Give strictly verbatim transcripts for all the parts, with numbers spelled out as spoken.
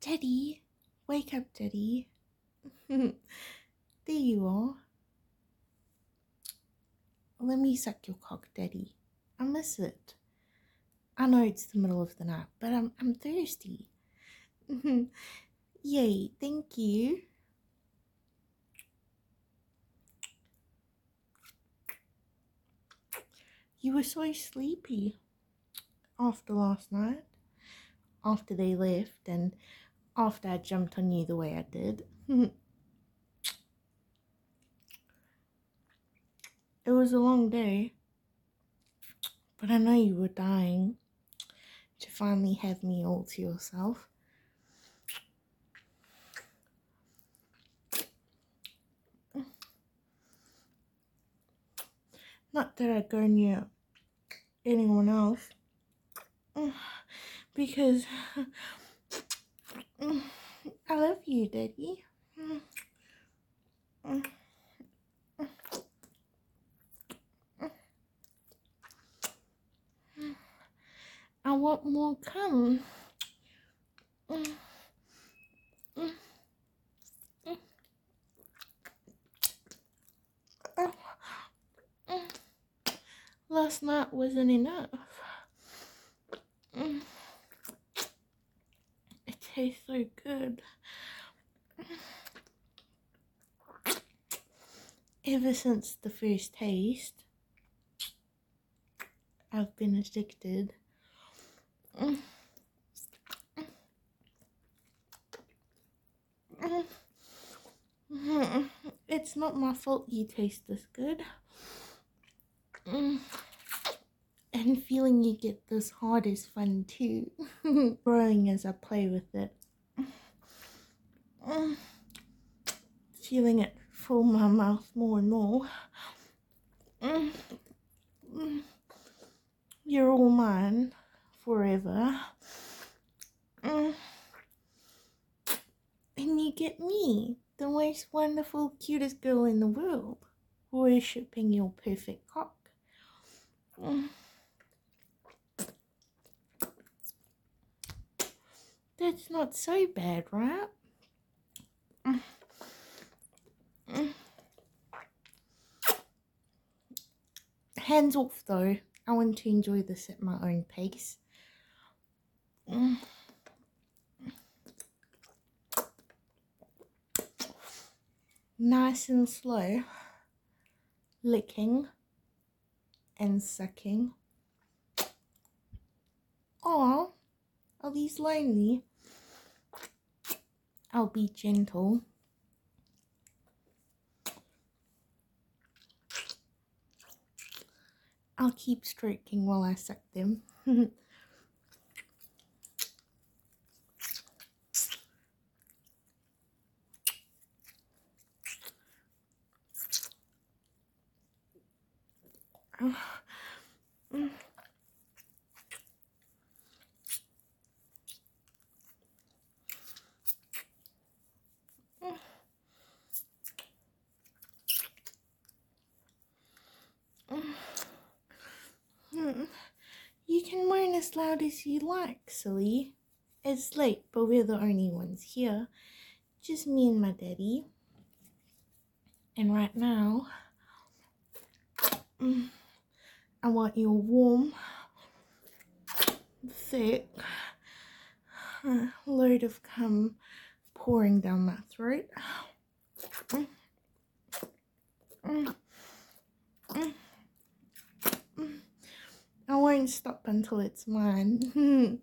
Daddy, wake up, Daddy. There you are. Let me suck your cock, Daddy. I miss it. I know it's the middle of the night, but I'm I'm thirsty. Yay, thank you. You were so sleepy after last night, after they left, and after I jumped on you the way I did. It was a long day, but I know you were dying to finally have me all to yourself. Not that I go near anyone else, because I love you, Daddy. I want more cum. Last night wasn't enough. It tastes so good. Ever since the first taste, I've been addicted. It's not my fault you taste this good. And feeling you get this hard is fun too. Growing as I play with it. Feeling it fill my mouth more and more. You're all mine forever. And you get me, the most wonderful, cutest girl in the world, worshipping your perfect cock. That's not so bad, right? Hands off though. I want to enjoy this at my own pace. Nice and slow. Licking and sucking. Aw, are these lonely? I'll be gentle. I'll keep stroking while I suck them. You can moan as loud as you like, silly. It's late, but we're the only ones here. Just me and my daddy. And right now, I want your warm, thick load of cum pouring down my throat. I won't stop until it's mine.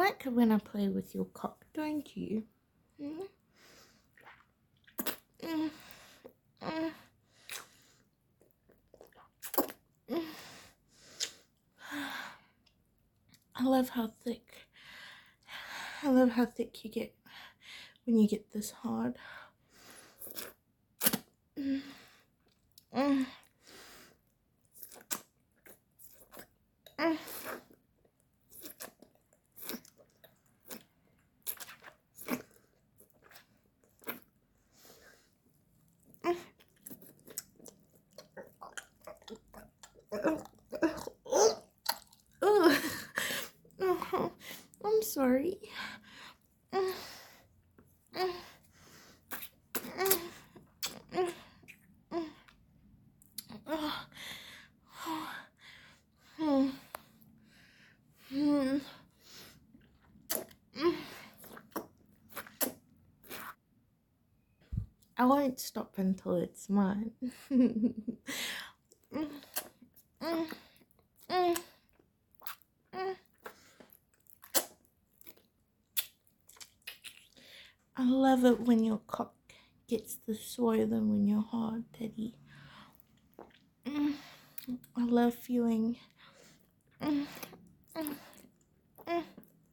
like it when I play with your cock, don't you? Mm? Mm. Mm. Mm. I love how thick, I love how thick you get when you get this hard. Mm. Mm. Mm. Oh, I'm sorry. Mm. Mm. Mm. Mm. Mm. Oh. Hmm. Hmm. Mm. I won't stop until it's mine. Mm. Mm. Mm. Mm. I love it when your cock gets the swollen when you're hard, Daddy. Mm. I love feeling mm. Mm. Mm.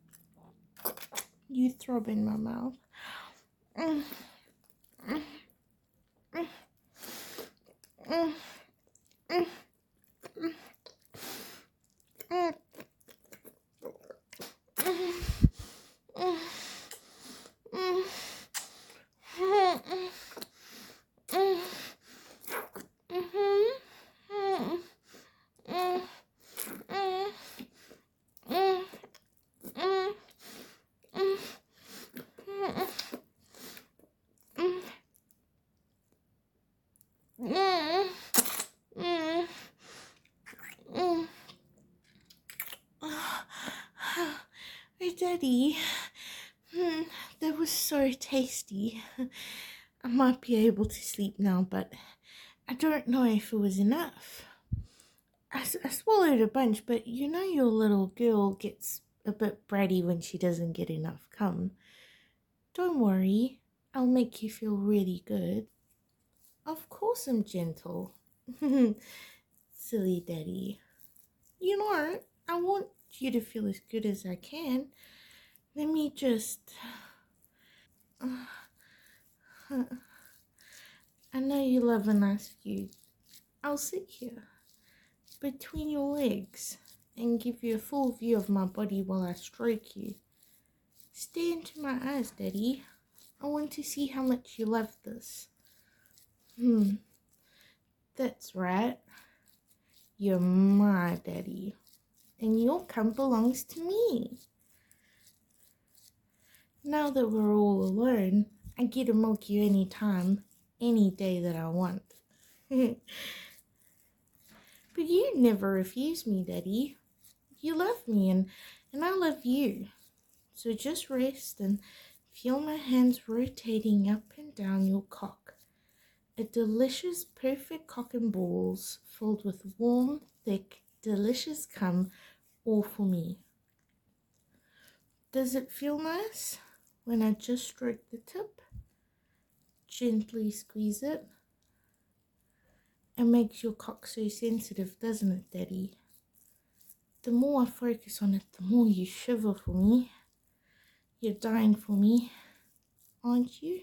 You throb in my mouth. Mm. Mm. Mm. Mm. Mm. Mm. Mm. Mm. Mm. Mm. Mhm. Mm. Mm. Mm. Mm. Mm. Mm. Mm. Mm. Mm. Mm. Hey, Daddy. Hmm, that was so tasty. I might be able to sleep now, but I don't know if it was enough. I, s- I swallowed a bunch, but you know your little girl gets a bit bratty when she doesn't get enough cum. Don't worry, I'll make you feel really good. Of course I'm gentle. Silly Daddy. You know, I want you to feel as good as I can. Let me just... I know you love a nice view. I'll sit here between your legs and give you a full view of my body while I stroke you. Stare into my eyes, Daddy. I want to see how much you love this. Hmm, that's right. You're my daddy, and your cum belongs to me. Now that we're all alone, I get to milk you any time, any day that I want. But you never refuse me, Daddy. You love me, and, and I love you. So just rest and feel my hands rotating up and down your cock. A delicious, perfect cock and balls filled with warm, thick, delicious cum, all for me. Does it feel nice when I just stroke the tip? Gently squeeze it. It makes your cock so sensitive, doesn't it, Daddy? The more I focus on it, the more you shiver for me. You're dying for me, aren't you?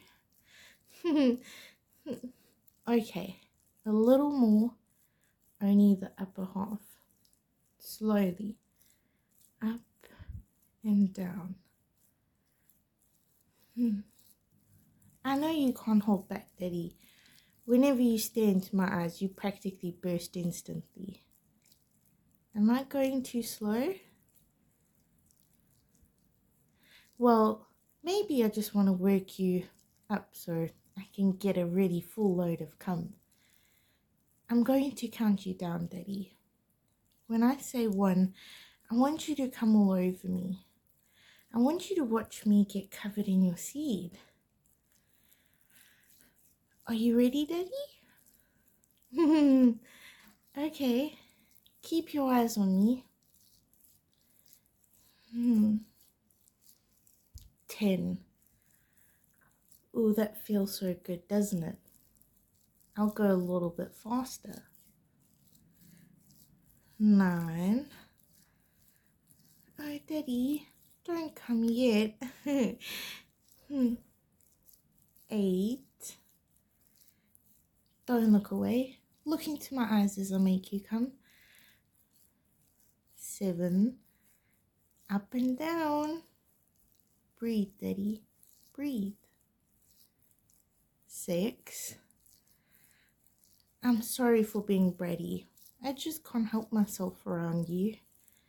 Okay, a little more, only the upper half. Slowly, up and down. Hmm. I know you can't hold back, Daddy. Whenever you stare into my eyes, you practically burst instantly. Am I going too slow? Well, maybe I just want to work you up so I can get a really full load of cum. I'm going to count you down, Daddy. When I say one, I want you to come all over me. I want you to watch me get covered in your seed. Are you ready, Daddy? Okay, keep your eyes on me. Hmm. ten. Ooh, that feels so good, doesn't it? I'll go a little bit faster. Nine. Oh, Daddy, don't come yet. hmm. Eight. Don't look away. Look into my eyes as I make you come. Seven. Up and down. Breathe, Daddy. Breathe. Six. I'm sorry for being bratty. I just can't help myself around you.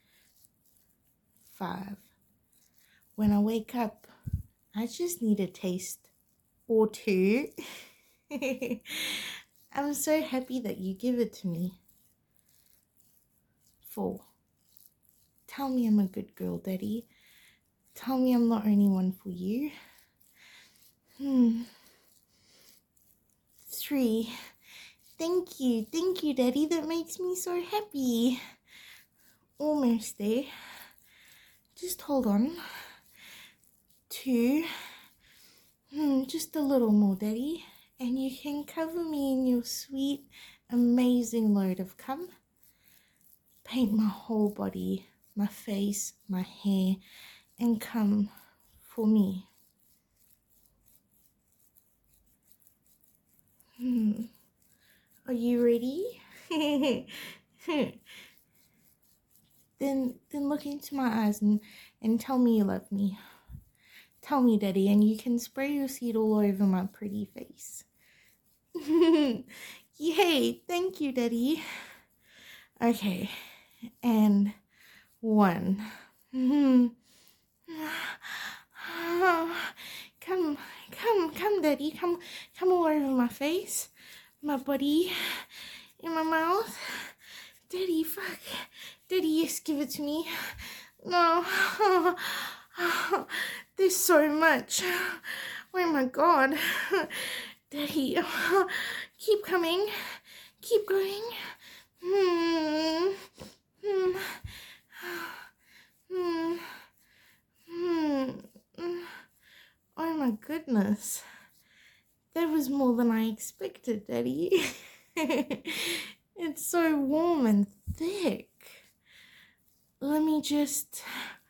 Five. When I wake up, I just need a taste or two. I'm so happy that you give it to me. Four. Tell me I'm a good girl, Daddy. Tell me I'm the only one for you. Hmm. Three. Thank you. Thank you, Daddy. That makes me so happy. Almost there. Just hold on. Two. Hmm, just a little more, Daddy. And you can cover me in your sweet, amazing load of cum. Paint my whole body, my face, my hair, and come for me. Hmm. Are you ready? then then look into my eyes and, and tell me you love me. Tell me, Daddy, and you can spray your seed all over my pretty face. Yay, thank you, Daddy. Okay, and one. Come, come, come, Daddy. Come, come all over my face, my body, in my mouth. Daddy, fuck. Daddy, yes, give it to me. No. There's so much. Oh my God. Daddy, keep coming. Keep going. Hmm. Hmm. Hmm. Hmm. Oh my goodness. That was more than I expected, Daddy. It's so warm and thick. Let me just...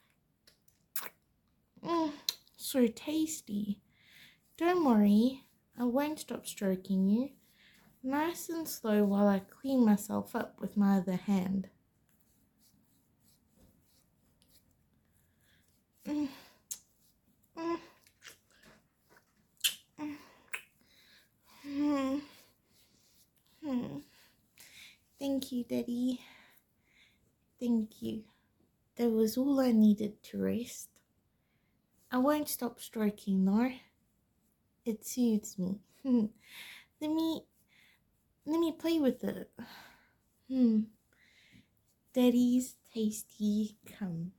Mm, so tasty. Don't worry, I won't stop stroking you. Nice and slow while I clean myself up with my other hand. Mm. Mm. Mm. Mm. Thank you, Daddy. Thank you. That was all I needed to rest. I won't stop stroking though. It soothes me. let me let me play with it. Hmm. Daddy's tasty cum.